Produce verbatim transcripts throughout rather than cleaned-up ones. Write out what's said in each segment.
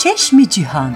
Çeşmi Cihan.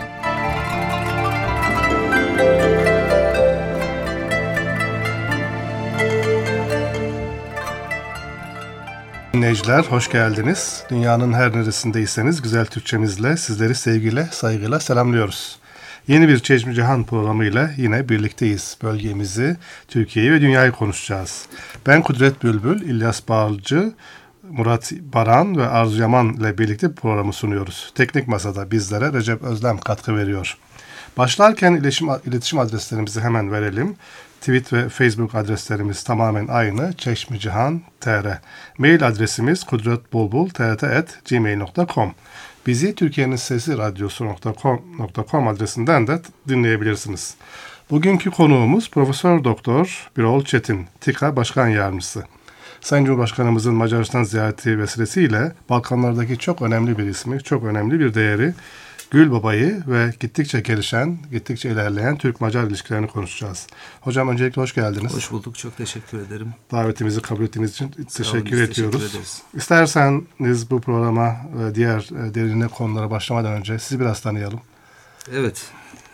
Dinleyiciler, hoş geldiniz. Dünyanın her neresindeyseniz güzel Türkçemizle sizleri sevgiyle, saygıyla selamlıyoruz. Yeni bir Çeşmi Cihan programıyla yine birlikteyiz. Bölgemizi, Türkiye'yi ve dünyayı konuşacağız. Ben Kudret Bülbül, İlyas Balcı, Murat Baran ve Arzu Yaman ile birlikte programı sunuyoruz. Teknik masada bizlere Recep Özlem katkı veriyor. Başlarken iletişim, iletişim adreslerimizi hemen verelim. Twitter ve Facebook adreslerimiz tamamen aynı. çeşmicihan nokta t r. Mail adresimiz kudretbulbul.trt at gmail nokta com. Bizi Türkiye'nin Sesi Radyosu nokta com adresinden de dinleyebilirsiniz. Bugünkü konuğumuz Profesör Doktor Birol Çetin, TİKA Başkan Yardımcısı. Sayın Cumhurbaşkanımızın Macaristan ziyareti vesilesiyle Balkanlardaki çok önemli bir ismi, çok önemli bir değeri Gülbaba'yı ve gittikçe gelişen, gittikçe ilerleyen Türk-Macar ilişkilerini konuşacağız. Hocam öncelikle hoş geldiniz. Hoş bulduk, çok teşekkür ederim. Davetimizi kabul ettiğiniz için teşekkür olun, ediyoruz. Teşekkür ederiz. İsterseniz bu programa ve diğer derinine konulara başlamadan önce sizi biraz tanıyalım. Evet,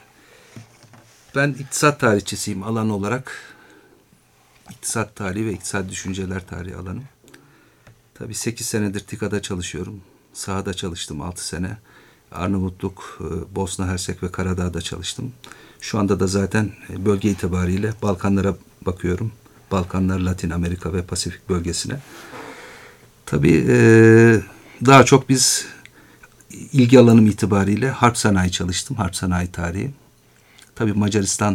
ben iktisat tarihçisiyim alan olarak. İktisat tarihi ve iktisat düşünceler tarihi alanım. Tabii sekiz senedir TİKA'da çalışıyorum. Sahada çalıştım altı sene. Arnavutluk, Bosna Hersek ve Karadağ'da çalıştım. Şu anda da zaten bölge itibariyle Balkanlara bakıyorum. Balkanlar, Latin Amerika ve Pasifik bölgesine. Tabii daha çok biz ilgi alanım itibariyle harp sanayi çalıştım. Harp sanayi tarihi. Tabii Macaristan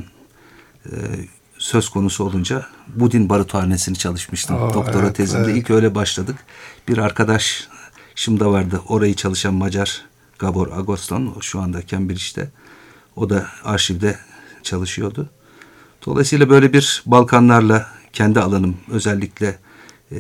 söz konusu olunca Budin Baruthanesini çalışmıştım. Aa, doktora evet, tezimde. Evet. İlk öyle başladık. Bir arkadaşım da vardı. Orayı çalışan Macar Gabor Agoston. Şu anda Cambridge'de. O da arşivde çalışıyordu. Dolayısıyla böyle bir Balkanlarla kendi alanım özellikle e,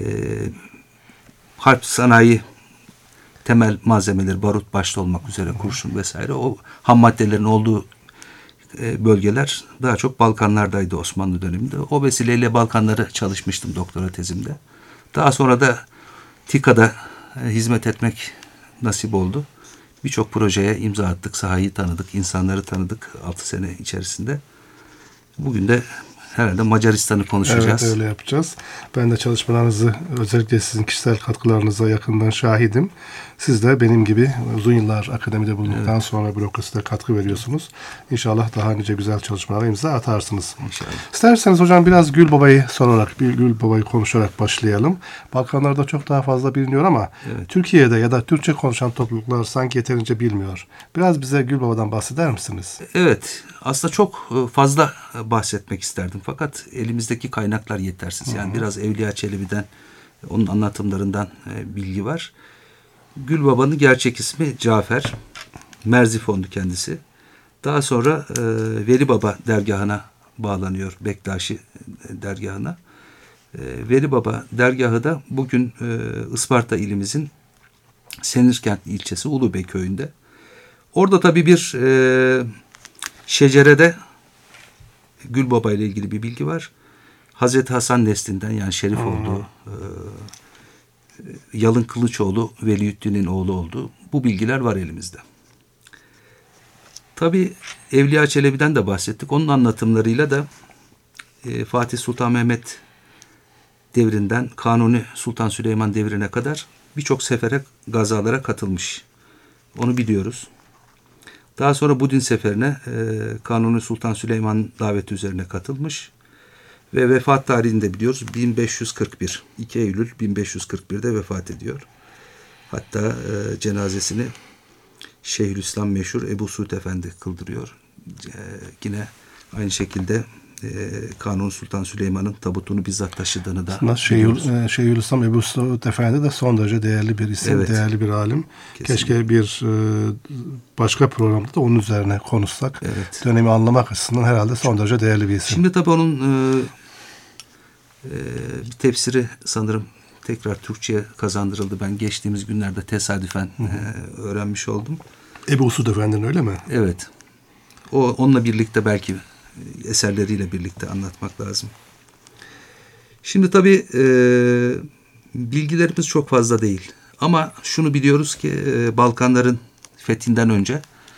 harp sanayi temel malzemeleri, barut başta olmak üzere kurşun vesaire o ham maddelerin olduğu bölgeler daha çok Balkanlardaydı Osmanlı döneminde. O vesileyle Balkanları çalışmıştım doktora tezimde. Daha sonra da TİKA'da hizmet etmek nasip oldu. Birçok projeye imza attık, sahayı tanıdık, insanları tanıdık altı sene içerisinde. Bugün de herhalde Macaristan'ı konuşacağız. Evet, öyle yapacağız. Ben de çalışmalarınızı, özellikle sizin kişisel katkılarınıza yakından şahidim. Siz de benim gibi uzun yıllar akademide bulunduktan evet. sonra bürokraside katkı veriyorsunuz. İnşallah daha nice güzel çalışmalara imza atarsınız. İnşallah. İsterseniz hocam biraz Gülbaba'yı sorarak, bir Gülbaba'yı konuşarak başlayalım. Balkanlarda çok daha fazla biliniyor ama evet. Türkiye'de ya da Türkçe konuşan topluluklar sanki yeterince bilmiyor. Biraz bize Gülbaba'dan bahseder misiniz? Evet. Aslında çok fazla bahsetmek isterdim. Fakat elimizdeki kaynaklar yetersiz. Yani Hı-hı. biraz Evliya Çelebi'den, onun anlatımlarından bilgi var. Gülbaba'nın gerçek ismi Cafer. Merzifonlu kendisi. Daha sonra e, Veli Baba dergahına bağlanıyor. Bektaşi dergahına. E, Veli Baba dergahı da bugün e, Isparta ilimizin Senirkent ilçesi Ulubey köyünde. Orada tabii bir e, şecerede Gülbaba ile ilgili bir bilgi var. Hazreti Hasan neslinden yani şerif hmm. olduğu, e, Yalın Kılıçoğlu Veliyüddin'in oğlu olduğu bu bilgiler var elimizde. Tabii Evliya Çelebi'den de bahsettik. Onun anlatımlarıyla da e, Fatih Sultan Mehmet devrinden Kanuni Sultan Süleyman devrine kadar birçok sefere, gazalara katılmış. Onu biliyoruz. Daha sonra Budin seferine e, Kanuni Sultan Süleyman daveti üzerine katılmış. Ve vefat tarihini de biliyoruz. bin beş yüz kırk bir. iki Eylül bin beş yüz kırk bir'de vefat ediyor. Hatta e, cenazesini Şeyhülislam meşhur Ebu Suud Efendi kıldırıyor. E, yine aynı şekilde e, Kanuni Sultan Süleyman'ın tabutunu bizzat taşıdığını da Şeyhül, Şeyhülislam Ebu Suud Efendi de son derece değerli bir isim, evet. değerli bir alim. Kesinlikle. Keşke bir e, başka programda da onun üzerine konuşsak. Evet. Dönemi anlamak açısından herhalde son derece değerli bir isim. Şimdi tabii onun e, e, bir tefsiri sanırım tekrar Türkçe'ye kazandırıldı. Ben geçtiğimiz günlerde tesadüfen e, öğrenmiş oldum. Ebu Suud Efendi'nin öyle mi? Evet. O onunla birlikte belki eserleriyle birlikte anlatmak lazım. Şimdi tabii e, bilgilerimiz çok fazla değil. Ama şunu biliyoruz ki e, Balkanların fethinden önce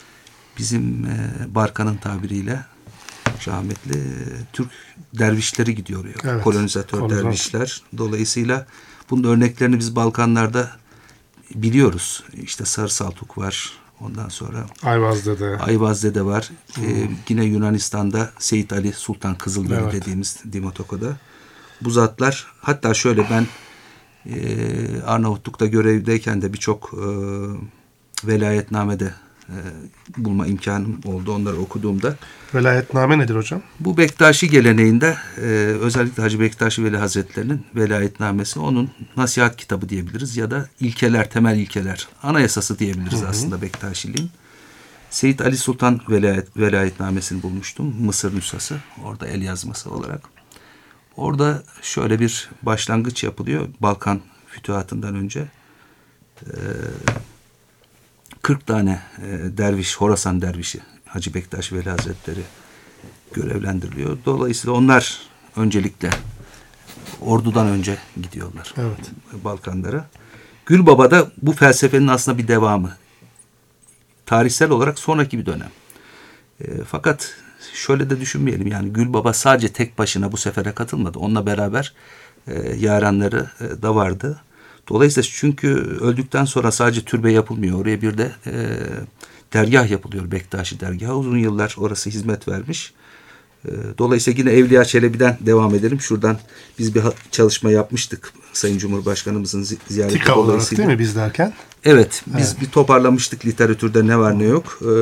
bizim e, Barkan'ın tabiriyle rahmetli e, Türk dervişleri gidiyor. Evet, kolonizatör kolonizatör. dervişler. Dolayısıyla bunun örneklerini biz Balkanlarda biliyoruz. İşte Sarı Saltuk var. Ondan sonra Ayvaz'da Ayvaz'da var. Hmm. Ee, yine Yunanistan'da Seyit Ali Sultan Kızılderili evet. dediğimiz Dimotoka'da. Bu zatlar, hatta şöyle ben e, Arnavutluk'ta görevdeyken de birçok e, velayetnamede e, bulma imkanım oldu onları okuduğumda. Velayetname nedir hocam? Bu Bektaşi geleneğinde e, özellikle Hacı Bektaşi Veli Hazretleri'nin velayetnamesi, onun nasihat kitabı diyebiliriz ya da ilkeler, temel ilkeler, anayasası diyebiliriz. Hı hı. Aslında Bektaşiliğin. Seyit Ali Sultan velayet, velayetnamesini bulmuştum. Mısır nüshası. Orada el yazması olarak. Orada şöyle bir başlangıç yapılıyor. Balkan fütühatından önce. E, kırk tane e, derviş, Horasan dervişi Hacı Bektaş Veli Hazretleri görevlendiriliyor. Dolayısıyla onlar öncelikle ordudan önce gidiyorlar. Evet. Balkanlara. Gülbaba da bu felsefenin aslında bir devamı. Tarihsel olarak sonraki bir dönem. E, fakat şöyle de düşünmeyelim, yani Gülbaba sadece tek başına bu sefere katılmadı. Onunla beraber e, yaranları e, da vardı. Dolayısıyla çünkü öldükten sonra sadece türbe yapılmıyor. Oraya bir de e, dergah yapılıyor. Bektaşi dergahı. Uzun yıllar orası hizmet vermiş. E, dolayısıyla yine Evliya Çelebi'den devam edelim. Şuradan biz bir çalışma yapmıştık. Sayın Cumhurbaşkanımızın ziyareti Tika dolayısıyla. olarak değil mi biz derken? Evet. Biz evet. bir toparlamıştık literatürde ne var ne yok. E,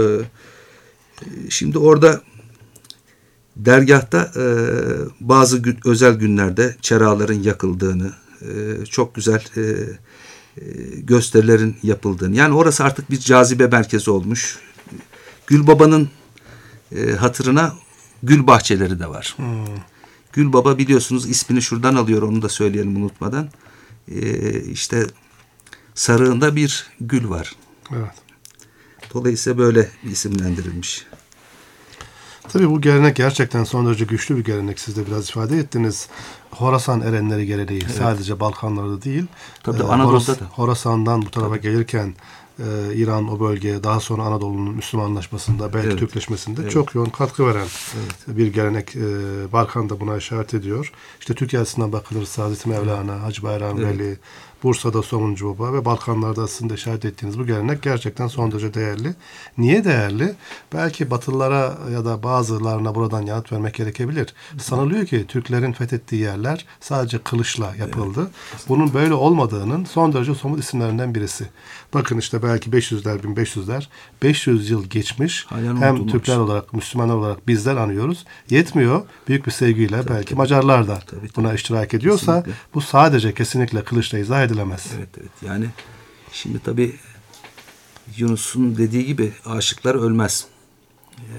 şimdi orada dergahta e, bazı gün, özel günlerde çeraların yakıldığını, e, çok güzel e, gösterilerin yapıldığını. Yani orası artık bir cazibe merkezi olmuş. Gülbaba'nın e, hatırına gül bahçeleri de var. Hmm. Gülbaba biliyorsunuz ismini şuradan alıyor, onu da söyleyelim unutmadan. E, işte sarığında bir gül var. Evet. Dolayısıyla böyle isimlendirilmiş. Tabii bu gelenek gerçekten son derece güçlü bir gelenek. Siz de biraz ifade ettiniz. Horasan erenleri geleneği, evet. Sadece Balkanlarda değil. Tabii ee, Anadolu'da Horas- da. Horasan'dan bu tarafa Tabii. gelirken e, İran o bölgeye, daha sonra Anadolu'nun Müslümanlaşmasında, belki evet. Türkleşmesinde evet. çok yoğun katkı veren evet. bir gelenek. E, Balkan da buna işaret ediyor. İşte Türkiye açısından bakılırsa Hazreti Mevlana, Hacı Bayram evet. Veli, Bursa'da Somuncu Baba ve Balkanlarda aslında işaret ettiğiniz bu gelenek gerçekten son derece değerli. Niye değerli? Belki Batılılara ya da bazılarına buradan yanıt vermek gerekebilir. Sanılıyor ki Türklerin fethettiği yerler sadece kılıçla yapıldı. Evet. Bunun böyle olmadığının son derece somut isimlerinden birisi. Bakın işte belki beş yüzler, bin beş yüzler, beş yüz yıl geçmiş. Halen hem unutulmuş. Türkler olarak, Müslümanlar olarak bizler anıyoruz. Yetmiyor. Büyük bir sevgiyle tabii, belki tabii. Macarlar da tabii, tabii. buna iştirak ediyorsa kesinlikle. Bu sadece kesinlikle kılıçla izah edilemez. Evet evet. Yani şimdi tabii Yunus'un dediği gibi aşıklar ölmez. Ee,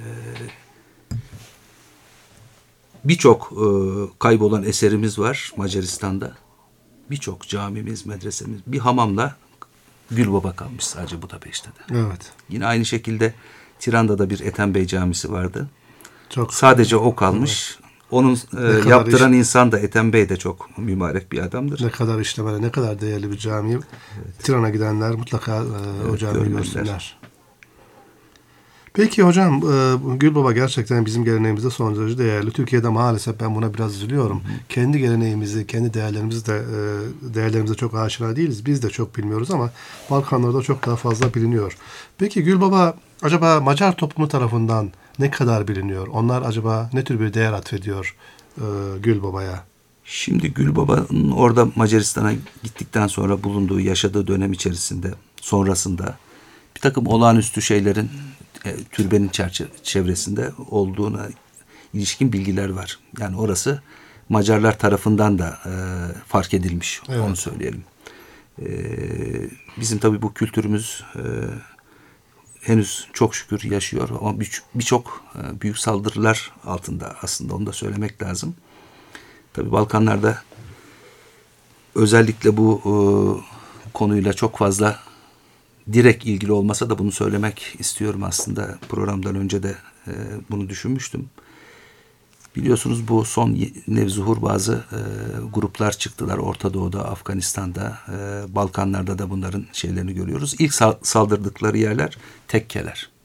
Birçok e, kaybolan eserimiz var Macaristan'da. Birçok camimiz, medresemiz, bir hamamla Gülbaba kalmış sadece Budapeşte'de. Evet. Yine aynı şekilde Tiran'da bir Ethem Bey camisi vardı. Çok sadece o kalmış. Evet. Onun e, yaptıran iş... insan da Ethem Bey de çok mübarek bir adamdır. Ne kadar işlemeli, ne kadar değerli bir cami. Evet. Tiran'a gidenler mutlaka e, evet, o camiyi görsünler. Peki hocam, e, Gülbaba gerçekten bizim geleneğimizde son derece değerli. Türkiye'de maalesef ben buna biraz üzülüyorum. Hı hı. Kendi geleneğimizi, kendi değerlerimizi de e, değerlerimize çok aşina değiliz. Biz de çok bilmiyoruz ama Balkanlarda çok daha fazla biliniyor. Peki Gülbaba acaba Macar toplumu tarafından ne kadar biliniyor? Onlar acaba ne tür bir değer atfediyor e, Gülbaba'ya? Şimdi Gülbaba'nın orada Macaristan'a gittikten sonra bulunduğu, yaşadığı dönem içerisinde, sonrasında bir takım olağanüstü şeylerin e, türbenin çerçe- çevresinde olduğuna ilişkin bilgiler var. Yani orası Macarlar tarafından da e, fark edilmiş. Evet. Onu söyleyelim. E, bizim tabii bu kültürümüz e, henüz çok şükür yaşıyor ama birçok bir büyük saldırılar altında aslında, onu da söylemek lazım. Tabii Balkanlarda özellikle bu e, konuyla çok fazla direkt ilgili olmasa da bunu söylemek istiyorum aslında. Programdan önce de e, bunu düşünmüştüm. Biliyorsunuz bu son nevzuhur bazı e, gruplar çıktılar. Orta Doğu'da, Afganistan'da, e, Balkanlarda da bunların şeylerini görüyoruz. İlk sal- saldırdıkları yerler tekkeler.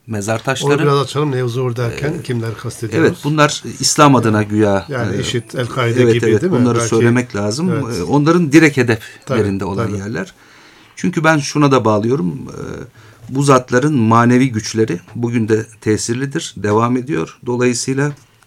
mezar taşları. Onu biraz açalım. Nevzur derken e, kimler kastediyoruz? Evet, bunlar İslam adına güya. Yani e, IŞİD, El-Kaide evet, gibi evet, değil mi? bunları Belki, söylemek lazım. evet. E, onların direkt hedeflerinde tabii, olan tabii. yerler. Çünkü ben şuna da bağlıyorum. E, bu zatların manevi güçleri bugün de tesirlidir, devam ediyor. Dolayısıyla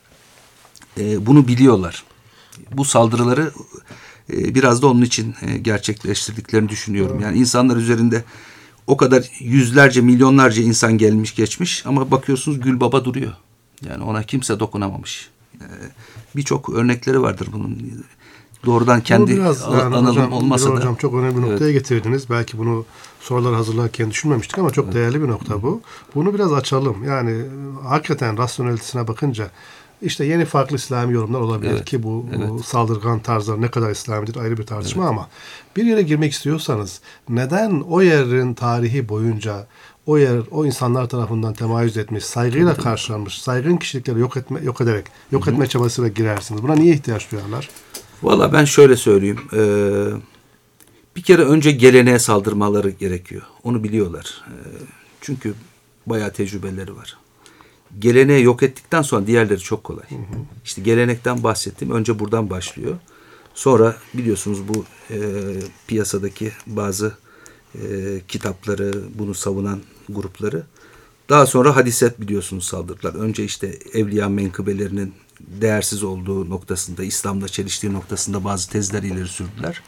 e, bunu biliyorlar. Bu saldırıları e, biraz da onun için e, gerçekleştirdiklerini düşünüyorum. Yani insanlar üzerinde o kadar yüzlerce, milyonlarca insan gelmiş geçmiş ama bakıyorsunuz Gülbaba duruyor. Yani ona kimse dokunamamış. E, Birçok örnekleri vardır bunun. Doğrudan kendi biraz, yani anılım hocam, olmasa da. Hocam çok önemli bir noktaya Evet. getirdiniz. Belki bunu soruları hazırlarken düşünmemiştik ama çok evet. değerli bir nokta bu. Bunu biraz açalım. Yani hakikaten rasyonelitesine bakınca işte yeni farklı İslami yorumlar olabilir evet. ki bu, evet. bu saldırgan tarzlar ne kadar İslamidir ayrı bir tartışma evet. ama bir yere girmek istiyorsanız neden o yerin tarihi boyunca o yer o insanlar tarafından temayüz etmiş, saygıyla evet. karşılanmış, saygın kişilikleri yok etme yok ederek yok Hı-hı. etme çabasıyla girersiniz. Buna niye ihtiyaç duyarlar? Valla ben şöyle söyleyeyim. Ee, bir kere önce geleneğe saldırmaları gerekiyor. Onu biliyorlar. Ee, çünkü bayağı tecrübeleri var. Geleneği yok ettikten sonra diğerleri çok kolay. Hı hı. İşte gelenekten bahsettim. Önce buradan başlıyor. Sonra biliyorsunuz bu e, piyasadaki bazı e, kitapları, bunu savunan grupları. Daha sonra hadise biliyorsunuz saldırdılar. Önce işte evliya menkıbelerinin değersiz olduğu noktasında, İslam'da çeliştiği noktasında bazı tezler ileri sürdüler.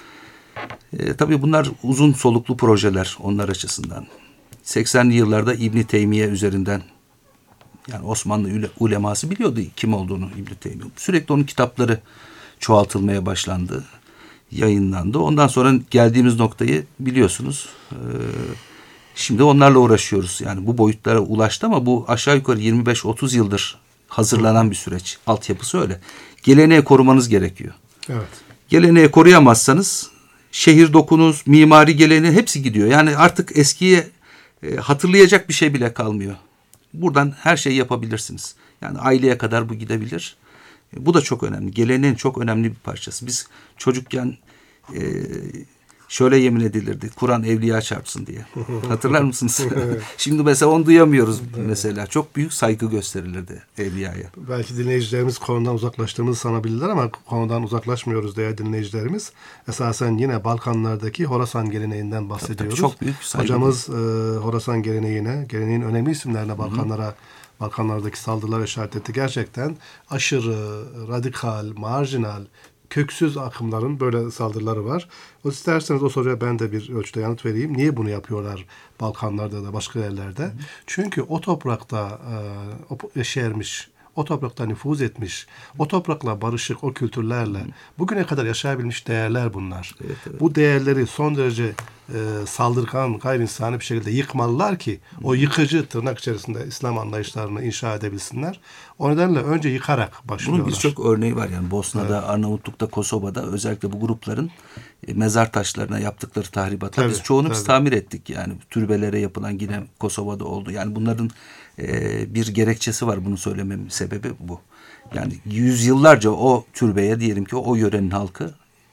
E, tabii bunlar uzun soluklu projeler onlar açısından. seksenli yıllarda İbn Teymiye üzerinden, yani Osmanlı uleması biliyordu kim olduğunu İbn Teymiye. Sürekli onun kitapları çoğaltılmaya başlandı, yayınlandı. Ondan sonra geldiğimiz noktayı biliyorsunuz. E, şimdi onlarla uğraşıyoruz. Yani bu boyutlara ulaştı ama bu aşağı yukarı yirmi beş otuz yıldır hazırlanan bir süreç. Altyapısı öyle. Geleneği korumanız gerekiyor. Evet. Geleneği koruyamazsanız şehir dokunuz, mimari geleneği hepsi gidiyor. Yani artık eskiye e, hatırlayacak bir şey bile kalmıyor. Buradan her şeyi yapabilirsiniz. Yani aileye kadar bu gidebilir. E, bu da çok önemli. Geleneğin çok önemli bir parçası. Biz çocukken e, şöyle yemin edilirdi. Kur'an evliya çarpsın diye. Hatırlar mısınız? Şimdi mesela onu duyamıyoruz mesela. Çok büyük saygı gösterilirdi evliyaya. Belki dinleyicilerimiz konudan uzaklaştığımızı sanabilirler ama konudan uzaklaşmıyoruz değerli dinleyicilerimiz. Esasen yine Balkanlardaki Horasan geleneğinden bahsediyoruz. Tabii, çok büyük saygı. Hocamız e, Horasan geleneğine, geleneğin önemli isimlerine Balkanlara, Hı-hı. Balkanlardaki saldırılara işaret etti. Gerçekten aşırı, radikal, marjinal, köksüz akımların böyle saldırıları var. O isterseniz o soruya ben de bir ölçüde yanıt vereyim. Niye bunu yapıyorlar Balkanlarda da başka yerlerde? Hı. Çünkü o toprakta e, yeşermiş, o toprakta nüfuz etmiş, o toprakla barışık, o kültürlerle Hı. bugüne kadar yaşayabilmiş değerler bunlar. Evet, evet. Bu değerleri son derece e, saldırgan, gayri insani bir şekilde yıkmalılar ki Hı. o yıkıcı tırnak içerisinde İslam anlayışlarını inşa edebilsinler. O nedenle önce yıkarak başlıyorlar. Bunun birçok örneği var yani Bosna'da, evet. Arnavutluk'ta, Kosova'da özellikle bu grupların e, mezar taşlarına yaptıkları tahribatlar. Tabii, Biz çoğunu tabii. biz tamir ettik yani türbelere yapılan yine Kosova'da oldu. Yani bunların e, bir gerekçesi var, bunu söylememin sebebi bu. Yani yüzyıllarca o türbeye diyelim ki o yörenin halkı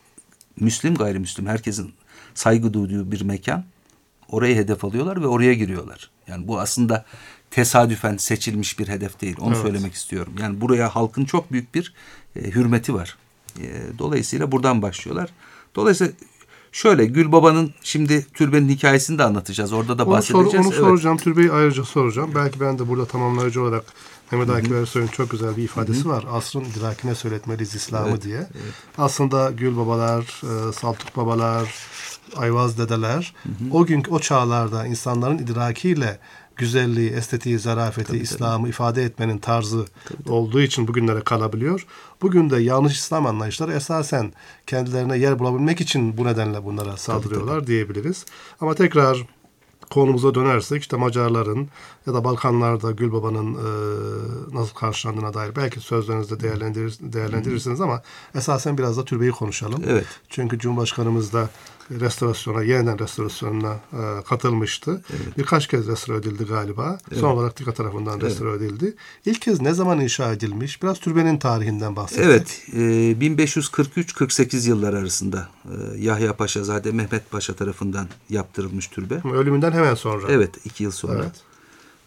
Müslim gayrimüslim herkesin saygı duyduğu bir mekan, orayı hedef alıyorlar ve oraya giriyorlar. Yani bu aslında tesadüfen seçilmiş bir hedef değil. Onu evet. söylemek istiyorum. Yani buraya halkın çok büyük bir e, hürmeti var. E, dolayısıyla buradan başlıyorlar. Dolayısıyla şöyle Gülbaba'nın şimdi türbenin hikayesini de anlatacağız. Orada da onu bahsedeceğiz. Sor, onu evet. soracağım. Türbeyi ayrıca soracağım. Belki ben de burada tamamlayıcı olarak Mehmet Akif Ersoy'un çok güzel bir ifadesi Hı-hı. var. Asrın idrakine söyletmeliyiz İslam'ı evet, diye. Evet. Aslında Gülbabalar, e, Saltuk babalar, Ayvaz dedeler Hı-hı. o günkü o çağlarda insanların idrakiyle güzelliği, estetiği, zarafeti, tabii, İslam'ı tabii. ifade etmenin tarzı tabii, olduğu için bugünlere kalabiliyor. Bugün de yanlış İslam anlayışları esasen kendilerine yer bulabilmek için bu nedenle bunlara saldırıyorlar tabii, tabii. diyebiliriz. Ama tekrar konumuza dönersek işte Macarların ya da Balkanlarda Gülbaba'nın e, nasıl karşılandığına dair belki sözlerinizde değerlendirir, değerlendirirsiniz ama esasen biraz da türbeyi konuşalım. Evet. Çünkü Cumhurbaşkanımız da restorasyona, yeniden restorasyonuna e, katılmıştı. Evet. Birkaç kez restore edildi galiba. Evet. Son olarak TİKA tarafından evet. restore edildi. İlk kez ne zaman inşa edilmiş? Biraz türbenin tarihinden bahsedin. Evet. E, bin beş yüz kırk üç kırk sekiz yıllar arasında e, Yahya Paşazade Mehmet Paşa tarafından yaptırılmış türbe. Ölümünden hemen sonra. Evet. iki yıl sonra. Evet.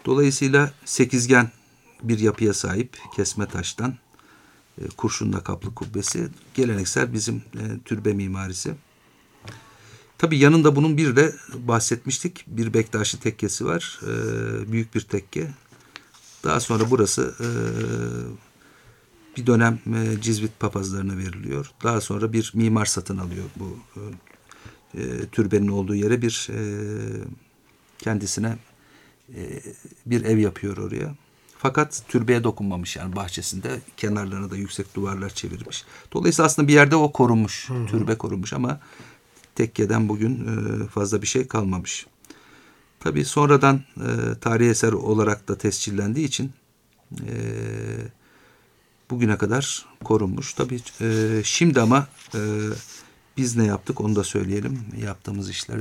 Dolayısıyla sekizgen bir yapıya sahip kesme taştan e, kurşunla kaplı kubbesi geleneksel bizim e, türbe mimarisi. Tabii yanında bunun bir de bahsetmiştik bir Bektaşi tekkesi var. E, büyük bir tekke. Daha sonra burası e, bir dönem e, Cizvit papazlarına veriliyor. Daha sonra bir mimar satın alıyor bu e, e, türbenin olduğu yere bir e, kendisine e, bir ev yapıyor oraya. Fakat türbeye dokunmamış yani bahçesinde kenarlarına da yüksek duvarlar çevirmiş. Dolayısıyla aslında bir yerde o korunmuş, hı hı. türbe korunmuş ama tekkeden bugün e, fazla bir şey kalmamış. Tabii sonradan e, tarihi eser olarak da tescillendiği için e, bugüne kadar korunmuş. Tabii e, şimdi ama e, biz ne yaptık onu da söyleyelim. Yaptığımız işler e,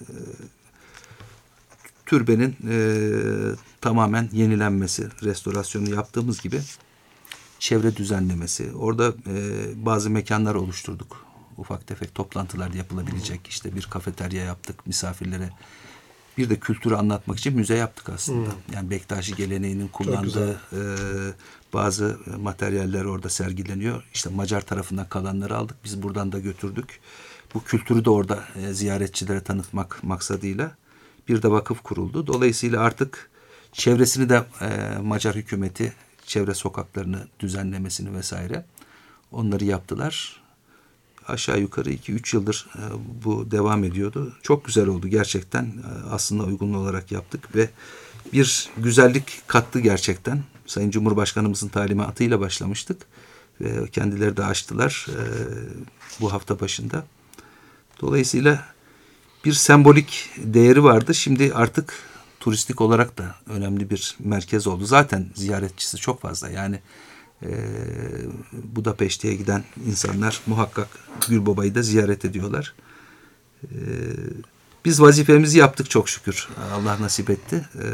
türbenin e, tamamen yenilenmesi, restorasyonu yaptığımız gibi çevre düzenlemesi. Orada e, bazı mekanlar oluşturduk. Ufak tefek toplantılar yapılabilecek. İşte bir kafeterya yaptık misafirlere. Bir de kültürü anlatmak için müze yaptık aslında. Hmm. Yani Bektaşi geleneğinin kullandığı e, bazı materyaller orada sergileniyor. İşte Macar tarafından kalanları aldık. Biz buradan da götürdük. Bu kültürü de orada e, ziyaretçilere tanıtmak maksadıyla bir de vakıf kuruldu. Dolayısıyla artık çevresini de e, Macar hükümeti çevre sokaklarını düzenlemesini vesaire onları yaptılar. Aşağı yukarı iki üç yıldır e, bu devam ediyordu. Çok güzel oldu gerçekten. E, aslında uygun olarak yaptık ve bir güzellik kattı gerçekten. Sayın Cumhurbaşkanımızın talimatıyla başlamıştık ve kendileri de açtılar e, bu hafta başında. Dolayısıyla bir sembolik değeri vardı. Şimdi artık turistik olarak da önemli bir merkez oldu. Zaten ziyaretçisi çok fazla. Yani e, Budapeşte'ye giden insanlar muhakkak Gülbaba'yı da ziyaret ediyorlar. E, biz vazifemizi yaptık çok şükür. Allah nasip etti. E,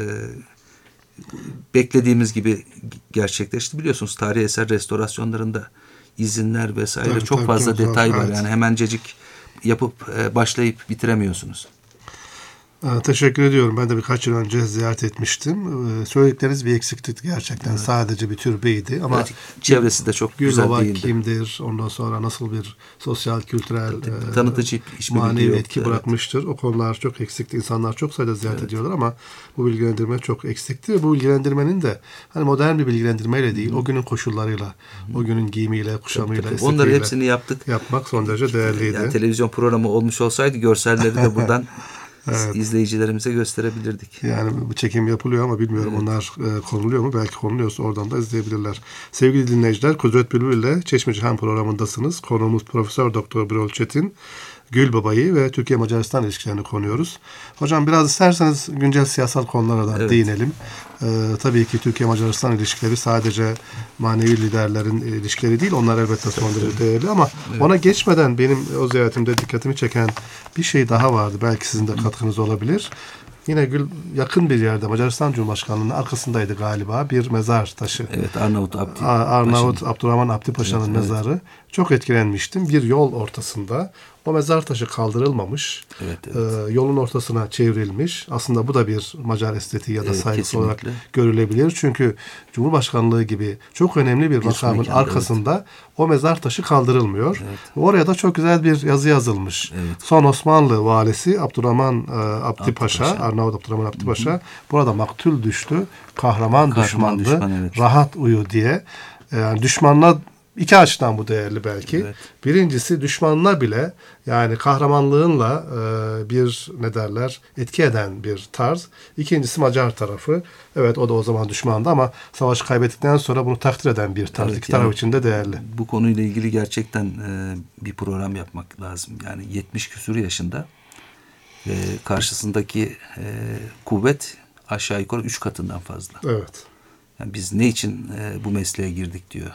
beklediğimiz gibi gerçekleşti. Biliyorsunuz tarihi eser restorasyonlarında izinler vesaire evet, çok fazla çok detay zor, var. Evet. Yani hemencecik yapıp e, başlayıp bitiremiyorsunuz. Teşekkür ediyorum. Ben de birkaç yıl önce ziyaret etmiştim. Söyledikleriniz bir eksikti gerçekten. Evet. Sadece bir türbeydi ama evet, çevresi de çok güzel Gülbaba değildi. Kimdir? Ondan sonra nasıl bir sosyal, kültürel, e, tanıtıcı manevi etki evet. bırakmıştır. O konular çok eksikti. İnsanlar çok sayıda ziyaret evet. ediyorlar ama bu bilgilendirme çok eksikti ve bu bilgilendirmenin de hani modern bir bilgilendirmeyle değil, Hı. o günün koşullarıyla, Hı. o günün giyimiyle, kuşamıyla, tabii, tabii. Onları hepsini yaptık. Yapmak son derece değerliydi. Yani televizyon programı olmuş olsaydı görselleri de buradan evet. izleyicilerimize gösterebilirdik. Yani bu çekim yapılıyor ama bilmiyorum evet. onlar e, konuluyor mu? Belki konuluyorsa oradan da izleyebilirler. Sevgili dinleyiciler, Kudret Bülbül ile Çeşme Cihan programındasınız. Konuğumuz Profesör Doktor Birol Çetin. Gülbaba'yı ve Türkiye-Macaristan ilişkilerini konuyoruz. Hocam biraz isterseniz güncel siyasal konulara da evet. değinelim. Ee, tabii ki Türkiye-Macaristan ilişkileri sadece manevi liderlerin ilişkileri değil. Onlar elbette son derece değerli ama evet. ona geçmeden benim o ziyaretimde dikkatimi çeken bir şey daha vardı. Belki sizin de katkınız olabilir. Yine Gül yakın bir yerde Macaristan Cumhurbaşkanlığı'nın arkasındaydı galiba bir mezar taşı. Evet, Arnavut Abdi Arnavut Paşa'nın. Abdurrahman Abdi Paşa'nın evet, mezarı. Evet. Çok etkilenmiştim. Bir yol ortasında o mezar taşı kaldırılmamış. Evet, evet. E, yolun ortasına çevrilmiş. Aslında bu da bir Macar estetiği ya da evet, saygısı kesinlikle. olarak görülebilir. Çünkü Cumhurbaşkanlığı gibi çok önemli bir, bir makamın mekan, arkasında evet. o mezar taşı kaldırılmıyor. Evet. Oraya da çok güzel bir yazı yazılmış. Evet. Son Osmanlı valisi Abdurrahman e, Abdi, Abdi Paşa, Paşa, Arnavut Abdurrahman Abdi Paşa Hı-hı. burada maktul düştü. Kahraman, Kahraman düşmandı. Düşman, evet. Rahat uyu diye. Yani düşmanla İki açıdan bu değerli belki. Evet. Birincisi düşmanına bile yani kahramanlığınla e, bir ne derler etki eden bir tarz. İkincisi Macar tarafı. Evet o da o zaman düşmandı ama savaşı kaybettikten sonra bunu takdir eden bir tarz. Evet, İki yani, taraf için de değerli. Bu konuyla ilgili gerçekten e, bir program yapmak lazım. Yani yetmiş küsur yaşında e, karşısındaki e, kuvvet aşağı yukarı üç katından fazla. Evet. Yani biz ne için e, bu mesleğe girdik diyor.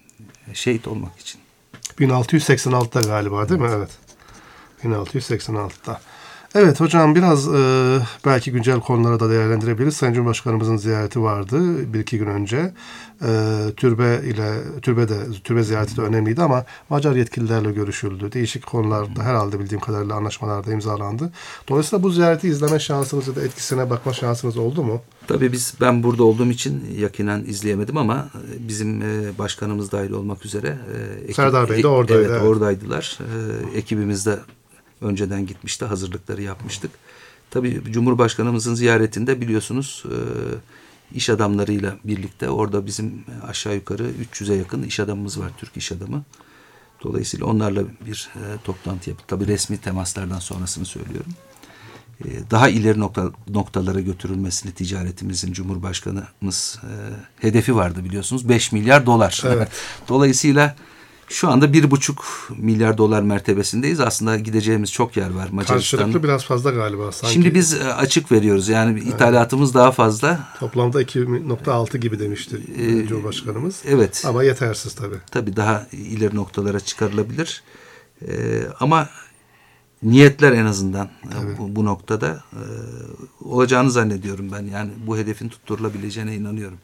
Şehit olmak için. bin altı yüz seksen altıda galiba değil evet. mi? Evet. bin altı yüz seksen altıda. Evet hocam, biraz e, belki güncel konulara da değerlendirebiliriz. Sayın Cumhurbaşkanımızın ziyareti vardı bir iki gün önce. E, türbe ile türbe de türbe ziyareti de önemliydi ama Macar yetkililerle görüşüldü. Değişik konularda herhalde bildiğim kadarıyla anlaşmalar da imzalandı. Dolayısıyla bu ziyareti izleme şansınız ya da etkisine bakma şansınız oldu mu? Tabii biz ben burada olduğum için yakinen izleyemedim ama bizim e, başkanımız dahil olmak üzere e, ekip, Serdar Bey de oradaydı. Evet, evet. oradaydılar. E, ekibimiz de önceden gitmişti. Hazırlıkları yapmıştık. Tabii Cumhurbaşkanımızın ziyaretinde biliyorsunuz e, iş adamlarıyla birlikte orada bizim aşağı yukarı üç yüze yakın iş adamımız var. Türk iş adamı. Dolayısıyla onlarla bir e, toplantı yaptık. Tabii resmi temaslardan sonrasını söylüyorum. E, daha ileri nokta, noktalara götürülmesini ticaretimizin Cumhurbaşkanımız e, hedefi vardı biliyorsunuz. beş milyar dolar. Evet. Dolayısıyla şu anda bir buçuk milyar dolar mertebesindeyiz. Aslında gideceğimiz çok yer var Macaristan'da. Karşılıklı biraz fazla galiba. Sanki. Şimdi biz açık veriyoruz. Yani ithalatımız daha fazla. Toplamda iki nokta altı gibi demişti ee, Cumhurbaşkanımız. Evet. Ama yetersiz tabii. Tabii daha ileri noktalara çıkarılabilir. Ee, ama niyetler en azından bu, bu noktada e, olacağını zannediyorum ben. Yani bu hedefin tutturulabileceğine inanıyorum.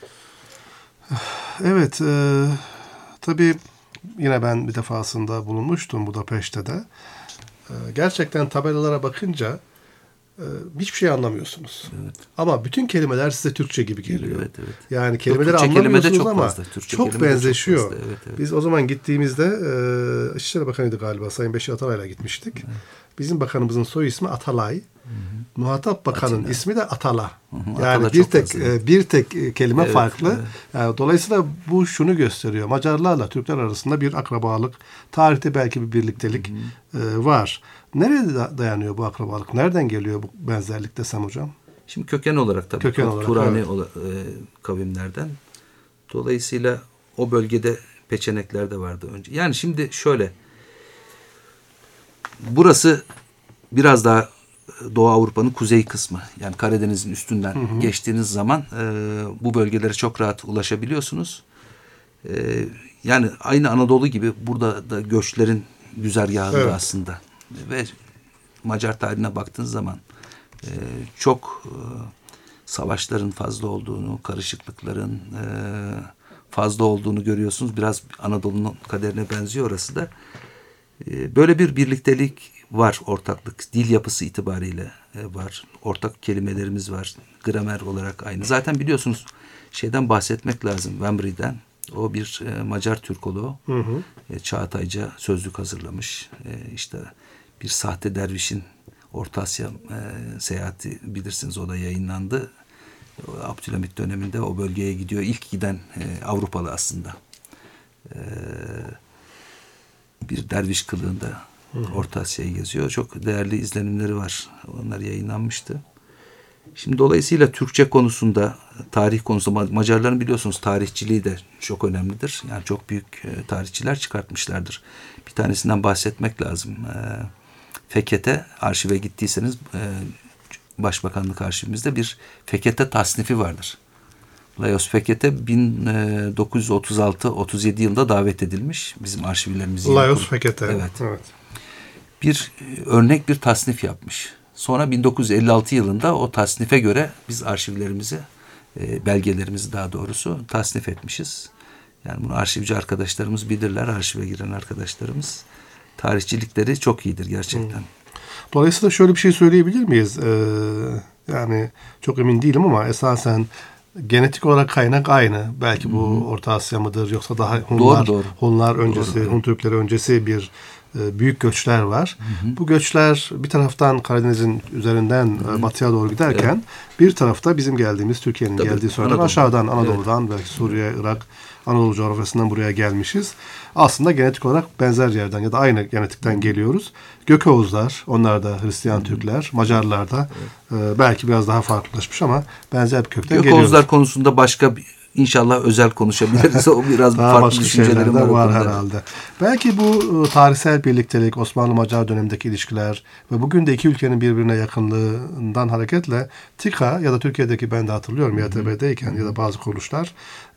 Evet. E, tabii yine ben bir defasında bulunmuştum Budapeşte de. E, gerçekten tabelalara bakınca e, hiçbir şey anlamıyorsunuz. Evet. Ama bütün kelimeler size Türkçe gibi geliyor. Evet, evet. Yani kelimeleri Türkçe anlamıyorsunuz kelime ama Türkçe çok benzeşiyor. Çok fazla, evet, evet. Biz o zaman gittiğimizde e, İçişleri Bakanı'ydı galiba. Sayın Beşir Atalay'la gitmiştik. Evet. Bizim bakanımızın soy ismi Atalay. Hı hı. Muhatap bakanın Atina. ismi de Atala. Hı hı. Yani Atala bir tek e, bir tek kelime evet, farklı. Evet. Yani dolayısıyla bu şunu gösteriyor. Macarlarla Türkler arasında bir akrabalık, tarihte belki bir birliktelik hı hı. E, var. Nereye dayanıyor bu akrabalık? Nereden geliyor bu benzerlik desem hocam? Şimdi köken olarak tabii köken olarak, Turani evet. e, kavimlerden. Dolayısıyla o bölgede peçenekler de vardı önce. Yani şimdi şöyle, burası biraz daha Doğu Avrupa'nın kuzey kısmı. Yani Karadeniz'in üstünden hı hı. geçtiğiniz zaman e, bu bölgelere çok rahat ulaşabiliyorsunuz. E, yani aynı Anadolu gibi burada da göçlerin güzergahı evet. aslında. Ve Macar tarihine baktığınız zaman e, çok e, savaşların fazla olduğunu, karışıklıkların e, fazla olduğunu görüyorsunuz. Biraz Anadolu'nun kaderine benziyor orası da. E, böyle bir birliktelik var, ortaklık. Dil yapısı itibariyle e, var. Ortak kelimelerimiz var. Gramer olarak aynı. Zaten biliyorsunuz şeyden bahsetmek lazım. Wembrey'den. O bir e, Macar Türkoloğu. Hı hı. E, Çağatayca sözlük hazırlamış. E, işte bir sahte dervişin Orta Asya e, seyahati bilirsiniz, o da yayınlandı. Abdülhamit döneminde o bölgeye gidiyor. İlk giden e, Avrupalı aslında. E, bir derviş kılığında hı hı. Orta Asya'yı geziyor. Çok değerli izlenimleri var. Onlar yayınlanmıştı. Şimdi dolayısıyla Türkçe konusunda, tarih konusunda Macarların biliyorsunuz tarihçiliği de çok önemlidir. Yani çok büyük e, tarihçiler çıkartmışlardır. Bir tanesinden bahsetmek lazım. E, Fekete arşive gittiyseniz e, Başbakanlık arşivimizde bir Fekete tasnifi vardır. Lajos Fekete bin dokuz yüz otuz altı otuz yedi yılında davet edilmiş. Bizim arşivlerimiz. Lajos Fekete. Evet. evet. Bir örnek bir tasnif yapmış. Sonra bin dokuz yüz elli altı yılında o tasnife göre biz arşivlerimizi, e, belgelerimizi daha doğrusu tasnif etmişiz. Yani bunu arşivci arkadaşlarımız bilirler, arşive giren arkadaşlarımız. Tarihçilikleri çok iyidir gerçekten. Dolayısıyla şöyle bir şey söyleyebilir miyiz? Ee, yani çok emin değilim ama esasen genetik olarak kaynak aynı. Belki bu hmm. Orta Asya mıdır yoksa daha Hunlar, doğru, doğru. Hunlar öncesi, doğru, Hun Türkleri öncesi bir e, büyük göçler var. Hmm. Bu göçler bir taraftan Karadeniz'in üzerinden hmm. batıya doğru giderken evet. bir tarafta bizim geldiğimiz, Türkiye'nin Tabii, geldiği sonradan Anadolu. aşağıdan Anadolu'dan evet. belki Suriye, evet. Irak, Anadolu coğrafyasından buraya gelmişiz. Aslında genetik olarak benzer yerden ya da aynı genetikten geliyoruz. Gökoğuzlar, onlar da Hristiyan hmm. Türkler, Macarlar da evet. e, belki biraz daha farklılaşmış ama benzer bir kökten Gökoğuzlar geliyoruz. Gökoğuzlar konusunda başka bir, inşallah özel konuşabiliriz. O biraz daha farklı başka düşüncelerim var, var herhalde. Belki bu tarihsel birliktelik, Osmanlı-Macar dönemindeki ilişkiler ve bugün de iki ülkenin birbirine yakınlığından hareketle TİKA ya da Türkiye'deki, ben de hatırlıyorum Y T B'deyken ya da bazı kuruluşlar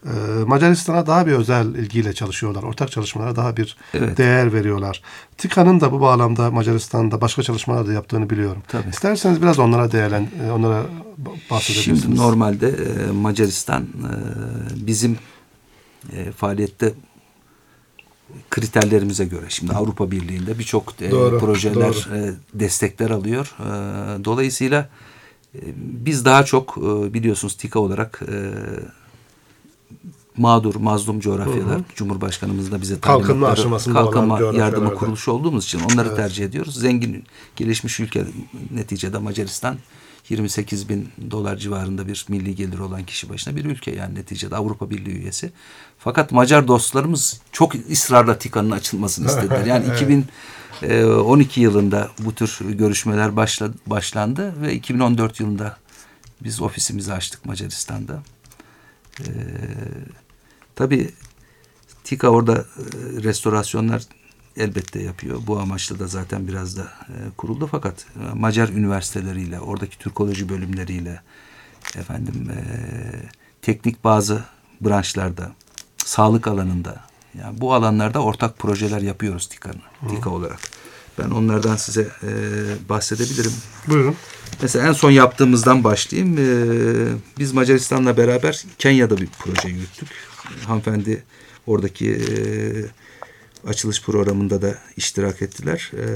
Ee, Macaristan'a daha bir özel ilgiyle çalışıyorlar. Ortak çalışmalara daha bir Evet. değer veriyorlar. TİKA'nın da bu bağlamda Macaristan'da başka çalışmalar da yaptığını biliyorum. Tabii. İsterseniz biraz onlara değerlen, onlara bahsedebilirsiniz. Şimdi normalde e, Macaristan e, bizim e, faaliyette kriterlerimize göre. Şimdi Avrupa Birliği'nde birçok e, Doğru, projeler, doğru. e, destekler alıyor. E, dolayısıyla e, biz daha çok e, biliyorsunuz TİKA olarak e, mağdur, mazlum coğrafyalar, hı hı. Cumhurbaşkanımız da bize kalkınma aşamasında kalkınma olan yardımı kuruluşu olduğumuz için onları evet. tercih ediyoruz. Zengin, gelişmiş ülke neticede Macaristan yirmi sekiz bin dolar civarında bir milli gelir olan kişi başına bir ülke, yani neticede Avrupa Birliği üyesi. Fakat Macar dostlarımız çok ısrarla TİKA'nın açılmasını istediler. Yani evet. iki bin on iki yılında bu tür görüşmeler başladı, başlandı ve iki bin on dört yılında biz ofisimizi açtık Macaristan'da. Ee, tabii TİKA orada e, restorasyonlar elbette yapıyor. Bu amaçla da zaten biraz da e, kuruldu. Fakat e, Macar üniversiteleriyle, oradaki Türkoloji bölümleriyle, efendim e, teknik bazı branşlarda, sağlık alanında, yani bu alanlarda ortak projeler yapıyoruz TİKA'nın, TİKA olarak. Ben onlardan size e, bahsedebilirim. Buyurun. Mesela en son yaptığımızdan başlayayım. Ee, biz Macaristan'la beraber Kenya'da bir proje yürüttük. Hanımefendi oradaki e, açılış programında da iştirak ettiler. E,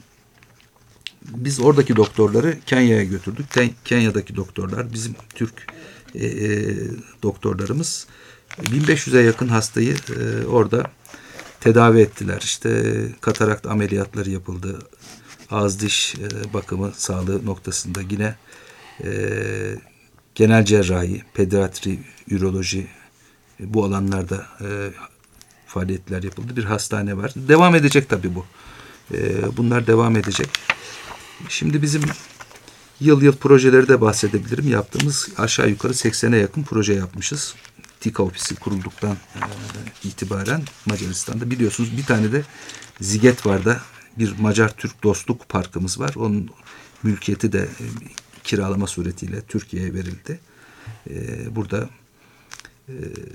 biz oradaki doktorları Kenya'ya götürdük. Ten, Kenya'daki doktorlar, bizim Türk e, e, doktorlarımız bin beş yüze yakın hastayı e, orada tedavi ettiler. İşte katarakt ameliyatları yapıldı. Ağız diş e, bakımı sağlığı noktasında yine e, genel cerrahi, pediatri, üroloji e, bu alanlarda e, faaliyetler yapıldı. Bir hastane var. Devam edecek tabii bu. E, bunlar devam edecek. Şimdi bizim yıl yıl projeleri de bahsedebilirim. Yaptığımız aşağı yukarı seksene yakın proje yapmışız. TİKA ofisi kurulduktan e, itibaren Macaristan'da biliyorsunuz bir tane de Ziget var da bir Macar-Türk dostluk parkımız var. Onun mülkiyeti de e, kiralama suretiyle Türkiye'ye verildi. E, burada e,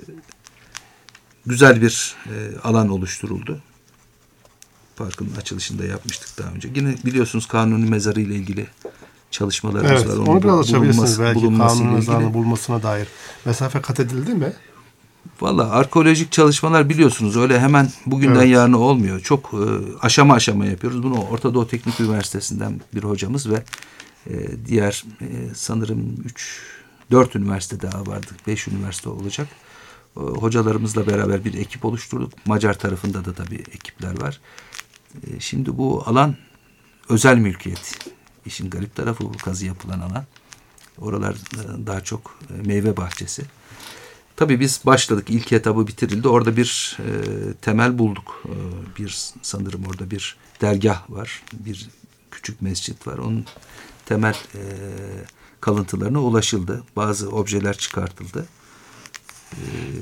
güzel bir e, alan oluşturuldu. Parkın açılışında yapmıştık daha önce. Yine biliyorsunuz Kanuni Mezarı ile ilgili çalışmalarımız evet, var. Onu, onu biraz açabilirsiniz belki Kanuni Mezarı'nın ilgili bulmasına dair. Mesafe kat edildi mi? Valla arkeolojik çalışmalar biliyorsunuz öyle hemen bugünden evet. yarına olmuyor. Çok e, aşama aşama yapıyoruz. Bunu Orta Doğu Teknik Üniversitesi'nden bir hocamız ve e, diğer e, sanırım üç dört üniversite daha vardı. beş üniversite olacak. E, hocalarımızla beraber bir ekip oluşturduk. Macar tarafında da tabii ekipler var. E, şimdi bu alan özel mülkiyet. İşin garip tarafı bu kazı yapılan alan. Oralar e, daha çok e, meyve bahçesi. Tabii biz başladık. İlk etabı bitirildi. Orada bir e, temel bulduk. E, bir sanırım orada bir dergah var. Bir küçük mescit var. Onun temel e, kalıntılarına ulaşıldı. Bazı objeler çıkartıldı. E,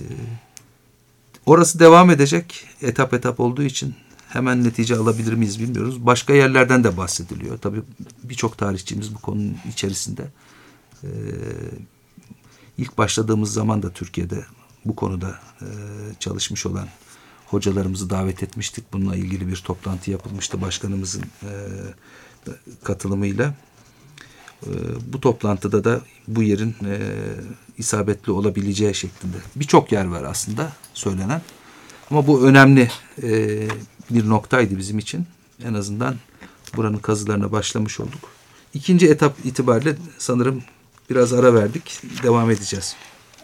orası devam edecek. Etap etap olduğu için hemen netice alabilir miyiz bilmiyoruz. Başka yerlerden de bahsediliyor. Tabii birçok tarihçimiz bu konunun içerisinde. E, İlk başladığımız zaman da Türkiye'de bu konuda e, çalışmış olan hocalarımızı davet etmiştik. Bununla ilgili bir toplantı yapılmıştı başkanımızın e, katılımıyla. E, bu toplantıda da bu yerin e, isabetli olabileceği şeklinde birçok yer var aslında söylenen. Ama bu önemli e, bir noktaydı bizim için. En azından buranın kazılarına başlamış olduk. İkinci etap itibariyle sanırım biraz ara verdik. Devam edeceğiz.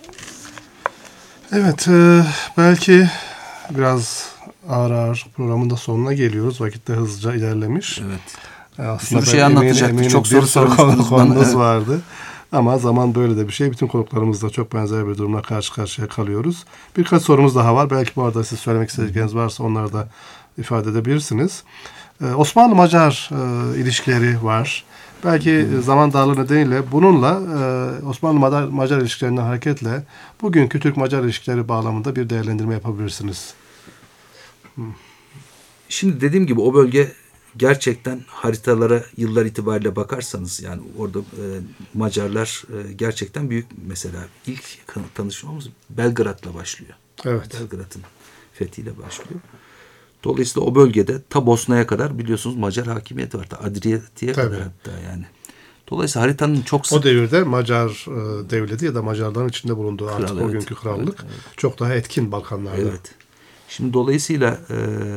Evet. E, belki biraz ağır ağır programın da sonuna geliyoruz. Vakit de hızlıca ilerlemiş. Evet. E, aslında bir sürü şey anlatacaktım. Çok soru sormuştunuz konumuz bana. vardı. Ama zaman böyle de bir şey. Bütün konuklarımızla çok benzer bir durumla karşı karşıya kalıyoruz. Birkaç sorumuz daha var. Belki bu arada siz söylemek istedikleriniz varsa onları da ifade edebilirsiniz. Ee, Osmanlı-Macar e, ilişkileri var. Belki hmm. zaman darlığı nedeniyle bununla e, Osmanlı-Macar ilişkilerinden hareketle bugünkü Türk-Macar ilişkileri bağlamında bir değerlendirme yapabilirsiniz. Hmm. Şimdi dediğim gibi o bölge gerçekten haritalara yıllar itibariyle bakarsanız yani orada e, Macarlar e, gerçekten büyük, mesela ilk tanışmamız Belgrad'la başlıyor. Evet. Belgrad'ın fethiyle başlıyor. Dolayısıyla o bölgede ta Bosna'ya kadar biliyorsunuz Macar hakimiyeti var. Ta Adriyatik'e kadar hatta yani. Dolayısıyla haritanın çok sık... O devirde Macar e, devleti ya da Macarların içinde bulunduğu Kral, artık evet, o günkü krallık evet, evet. çok daha etkin Balkanlarda. Evet. Şimdi dolayısıyla e,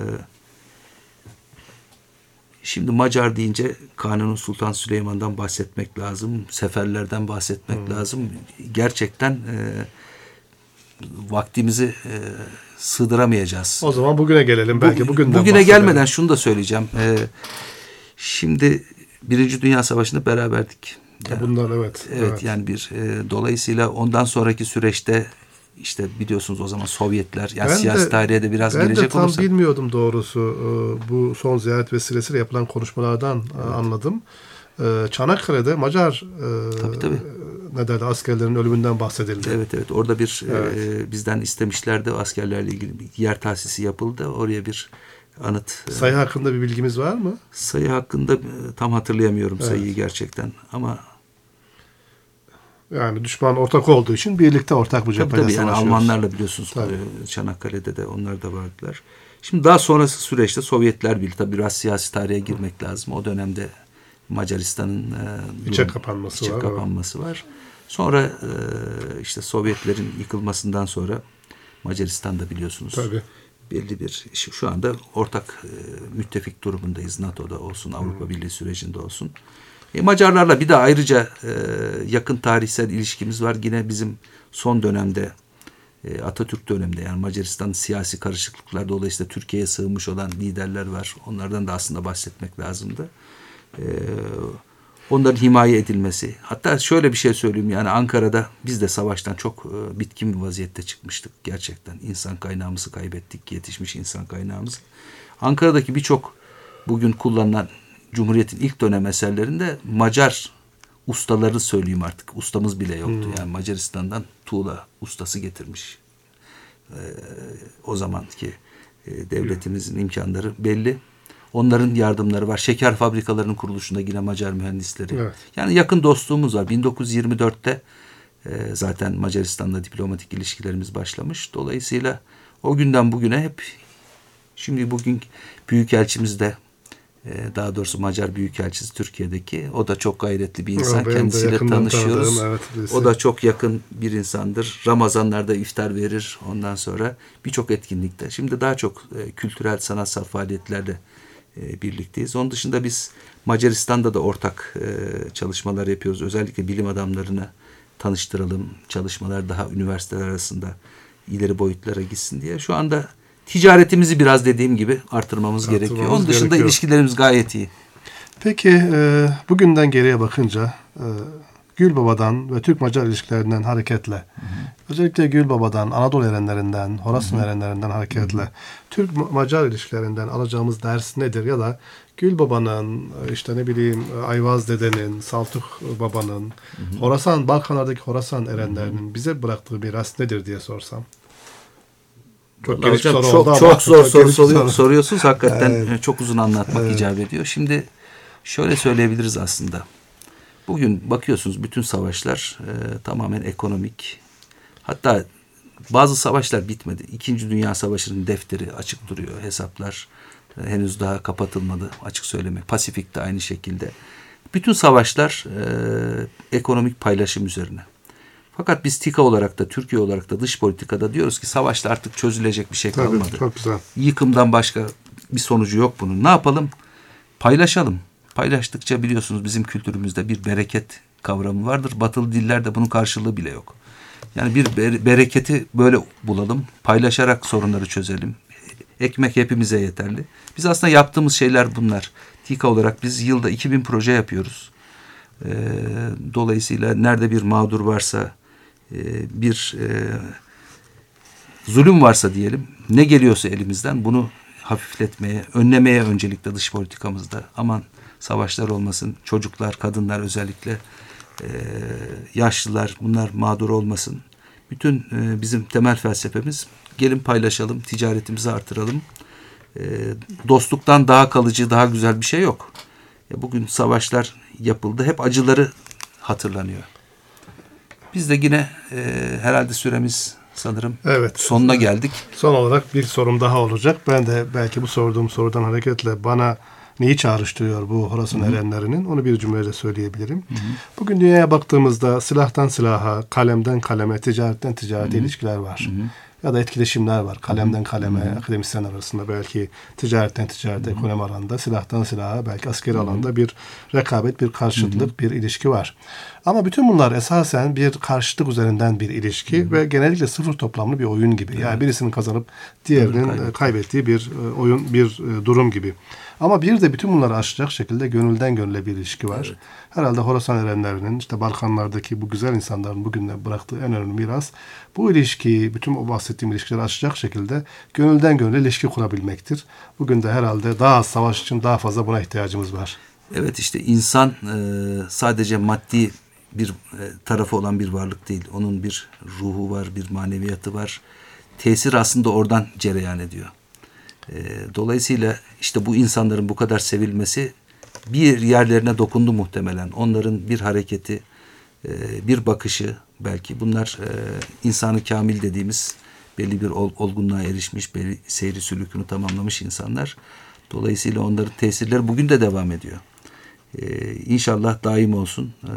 şimdi Macar deyince Kanuni Sultan Süleyman'dan bahsetmek lazım. Seferlerden bahsetmek hmm. lazım. Gerçekten e, vaktimizi e, sığdıramayacağız. O zaman bugüne gelelim. Belki bugünden Bugüne bahsedelim. Gelmeden şunu da söyleyeceğim. E, şimdi Birinci Dünya Savaşı'nda beraberdik. Yani, Bundan evet, evet. Evet yani bir e, dolayısıyla ondan sonraki süreçte işte biliyorsunuz o zaman Sovyetler, yani ben siyasi de, tarihe de biraz gelecek olursak. Ben de tam bilmiyordum doğrusu. Bu son ziyaret vesilesiyle yapılan konuşmalardan evet. anladım. Çanakkale'de Macar tabii, tabii. ne derler, askerlerin ölümünden bahsedildi. Evet evet orada bir evet. e, bizden istemişlerdi, askerlerle ilgili bir yer tahsisi yapıldı. Oraya bir anıt. Sayı hakkında bir bilgimiz var mı? Sayı hakkında tam hatırlayamıyorum evet. sayıyı gerçekten ama yani düşman ortak olduğu için birlikte ortak bu cephede savaşıyoruz. Yani Almanlarla biliyorsunuz tabii. Çanakkale'de de onlar da vardılar. Şimdi daha sonrası süreçte Sovyetler Birliği, tabii biraz siyasi tarihe girmek lazım. O dönemde Macaristan'ın e, içe kapanması içe var. kapanması var. Sonra e, işte Sovyetlerin yıkılmasından sonra Macaristan'da biliyorsunuz. Tabii. Belli bir şu anda ortak e, müttefik durumundayız. NATO'da olsun, Avrupa hmm. Birliği sürecinde olsun. E, Macarlarla bir de ayrıca e, yakın tarihsel ilişkimiz var. Yine bizim son dönemde e, Atatürk döneminde yani Macaristan'ın siyasi karışıklıklar dolayısıyla Türkiye'ye sığınmış olan liderler var. Onlardan da aslında bahsetmek lazımdı. E, onların himaye edilmesi. Hatta şöyle bir şey söyleyeyim, yani Ankara'da biz de savaştan çok e, bitkin bir vaziyette çıkmıştık. Gerçekten insan kaynağımızı kaybettik. Yetişmiş insan kaynağımız. Ankara'daki birçok bugün kullanılan Cumhuriyet'in ilk dönem eserlerinde Macar ustaları söyleyeyim artık. Ustamız bile yoktu. Hmm. Yani Macaristan'dan tuğla ustası getirmiş. Ee, o zamanki e, devletimizin imkanları belli. Onların yardımları var. Şeker fabrikalarının kuruluşunda yine Macar mühendisleri. Evet. Yani yakın dostluğumuz var. bin dokuz yüz yirmi dörtte e, zaten Macaristan'la diplomatik ilişkilerimiz başlamış. Dolayısıyla o günden bugüne hep, şimdi bugün Büyükelçimiz de daha doğrusu Macar Büyükelçisi Türkiye'deki, o da çok gayretli bir insan. Benim kendisiyle tanışıyoruz. Evet, o da çok yakın bir insandır. Ramazanlarda iftar verir. Ondan sonra birçok etkinlikte. Şimdi daha çok e, kültürel sanatsal faaliyetlerle e, birlikteyiz. Onun dışında biz Macaristan'da da ortak e, çalışmalar yapıyoruz. Özellikle bilim adamlarını tanıştıralım. Çalışmalar daha üniversiteler arasında ileri boyutlara gitsin diye. Şu anda ticaretimizi biraz dediğim gibi artırmamız gerekiyor. Onun dışında gerekiyor. ilişkilerimiz gayet iyi. Peki e, bugünden geriye bakınca e, Gülbaba'dan ve Türk-Macar ilişkilerinden hareketle, hı hı. özellikle Gülbaba'dan, Anadolu erenlerinden, Horasan erenlerinden hareketle, hı hı. Türk-Macar ilişkilerinden alacağımız ders nedir? Ya da Gülbaba'nın, işte ne bileyim Ayvaz dedenin, Saltuk babanın, hı hı. Horasan, Balkanlardaki Horasan erenlerinin hı hı. bize bıraktığı miras nedir diye sorsam. Çok, hocam, çok, çok zor soru soru soruyorsunuz. Hakikaten evet. çok uzun anlatmak evet. icap ediyor. Şimdi şöyle söyleyebiliriz aslında. Bugün bakıyorsunuz bütün savaşlar e, tamamen ekonomik. Hatta bazı savaşlar bitmedi. İkinci Dünya Savaşı'nın defteri açık duruyor. Hesaplar e, henüz daha kapatılmadı. Açık söylemek. Pasifik'te aynı şekilde. Bütün savaşlar e, ekonomik paylaşım üzerine. Fakat biz TİKA olarak da, Türkiye olarak da dış politikada diyoruz ki savaşta artık çözülecek bir şey kalmadı. Tabii, çok güzel. Yıkımdan başka bir sonucu yok bunun. Ne yapalım? Paylaşalım. Paylaştıkça biliyorsunuz bizim kültürümüzde bir bereket kavramı vardır. Batılı dillerde bunun karşılığı bile yok. Yani bir bereketi böyle bulalım. Paylaşarak sorunları çözelim. Ekmek hepimize yeterli. Biz aslında yaptığımız şeyler bunlar. TİKA olarak biz yılda iki bin proje yapıyoruz. Dolayısıyla nerede bir mağdur varsa, bir zulüm varsa diyelim, ne geliyorsa elimizden bunu hafifletmeye, önlemeye öncelikle dış politikamızda, aman savaşlar olmasın, çocuklar, kadınlar özellikle, yaşlılar, bunlar mağdur olmasın. Bütün bizim temel felsefemiz, gelin paylaşalım, ticaretimizi artıralım. E, dostluktan daha kalıcı, daha güzel bir şey yok. E, bugün savaşlar yapıldı. Hep acıları hatırlanıyor. Biz de yine e, herhalde süremiz sanırım Evet. sonuna geldik. Son olarak bir sorum daha olacak. Ben de belki bu sorduğum sorudan hareketle bana neyi çağrıştırıyor bu Horasan erenlerinin, onu bir cümleyle söyleyebilirim. Hı hı. Bugün dünyaya baktığımızda silahtan silaha, kalemden kaleme, ticaretten ticarete ilişkiler var. Hı hı. Ya da etkileşimler var. Kalemden kaleme, hı hı. akademisyen arasında, belki ticaretten ticarete, hı hı. ekonomi alanda, silahtan silaha, belki askeri hı hı. alanda bir rekabet, bir karşıtlık, hı hı. bir ilişki var. Ama bütün bunlar esasen bir karşıtlık üzerinden bir ilişki, hı hı. ve genellikle sıfır toplamlı bir oyun gibi. Yani birisinin kazanıp diğerinin kaybettiği bir oyun, bir durum gibi. Ama bir de bütün bunları aşacak şekilde gönülden gönüle bir ilişki var. Evet. Herhalde Horasan erenlerinin, işte Balkanlardaki bu güzel insanların bugünden bıraktığı en önemli miras, bu ilişkiyi, bütün o bahsettiğim ilişkileri aşacak şekilde gönülden gönüle ilişki kurabilmektir. Bugün de herhalde daha az savaş için daha fazla buna ihtiyacımız var. Evet, işte insan e, sadece maddi bir e, tarafı olan bir varlık değil. Onun bir ruhu var, bir maneviyatı var. Tesir aslında oradan cereyan ediyor. E, dolayısıyla işte bu insanların bu kadar sevilmesi bir yerlerine dokundu muhtemelen. Onların bir hareketi, e, bir bakışı, belki bunlar e, insanı kamil dediğimiz, belli bir ol, olgunluğa erişmiş, belli seyri sülükünü tamamlamış insanlar. Dolayısıyla onların tesirleri bugün de devam ediyor. Ee, İnşallah daim olsun. Ee,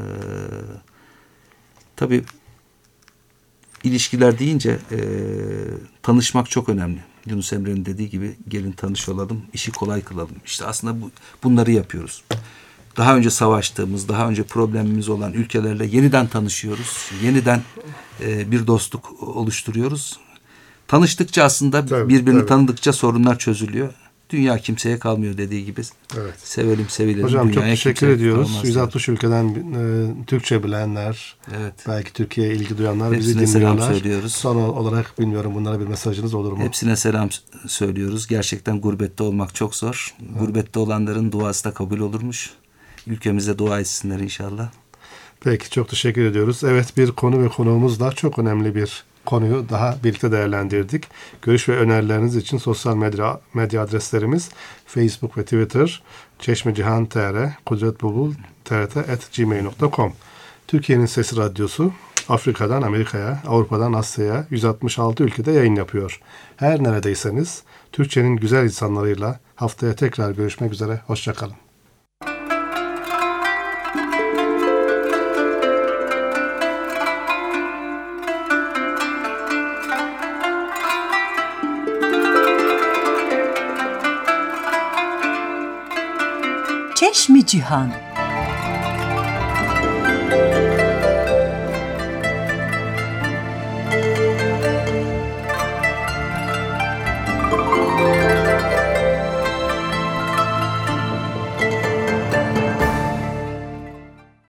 tabii ilişkiler deyince e, tanışmak çok önemli. Yunus Emre'nin dediği gibi gelin tanış olalım, işi kolay kılalım. İşte aslında bu, bunları yapıyoruz. Daha önce savaştığımız, daha önce problemimiz olan ülkelerle yeniden tanışıyoruz. Yeniden e, bir dostluk oluşturuyoruz. Tanıştıkça aslında tabii, birbirini tabii. tanıdıkça sorunlar çözülüyor. Dünya kimseye kalmıyor dediği gibi. Evet. Sevelim, sevilelim. Hocam çok teşekkür ediyoruz. yüz altmış ülkeden e, Türkçe bilenler, evet. belki Türkiye'ye ilgi duyanlar hepsine bizi dinliyorlar. Selam söylüyoruz. Son olarak bilmiyorum, bunlara bir mesajınız olur mu? Hepsine selam söylüyoruz. Gerçekten gurbette olmak çok zor. Evet. Gurbette olanların duası da kabul olurmuş. Ülkemize dua etsinler inşallah. Peki, çok teşekkür ediyoruz. Evet, bir konu ve konuğumuzla çok önemli bir konuyu daha birlikte değerlendirdik. Görüş ve önerileriniz için sosyal medya, medya adreslerimiz Facebook ve Twitter çeşmecihan nokta tr, kudretbulbul trt at gmail nokta com. Türkiye'nin Sesi Radyosu Afrika'dan Amerika'ya, Avrupa'dan Asya'ya yüz altmış altı ülkede yayın yapıyor. Her neredeyseniz Türkçenin güzel insanlarıyla haftaya tekrar görüşmek üzere. Hoşça kalın. Çeşmi Cihan.